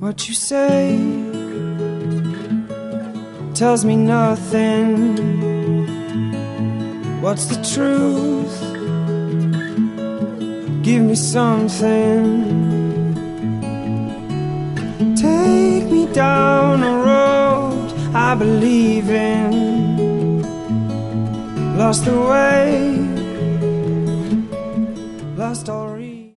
What you say tells me nothing. What's the truth? Give me something. Take me down a road I believe in. Lost the way, lost all